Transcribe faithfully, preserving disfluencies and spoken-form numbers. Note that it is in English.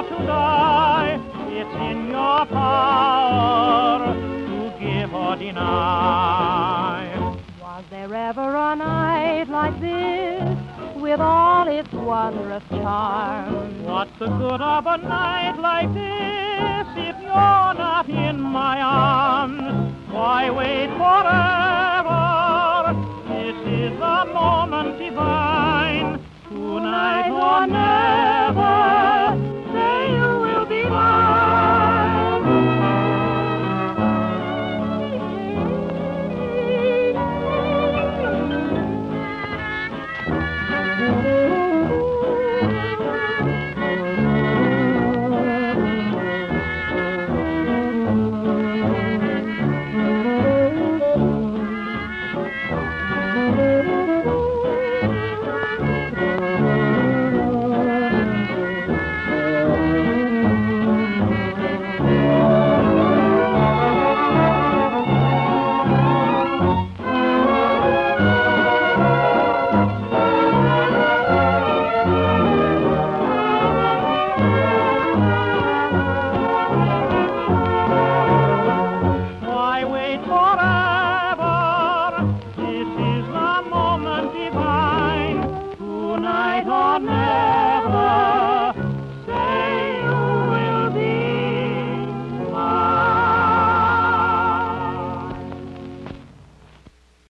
to die. It's in your power to give or deny. Was there ever a night like this, with all its wondrous charm? What's the good of a night like this if you're not in my arms? Why wait forever? This is a moment divine. To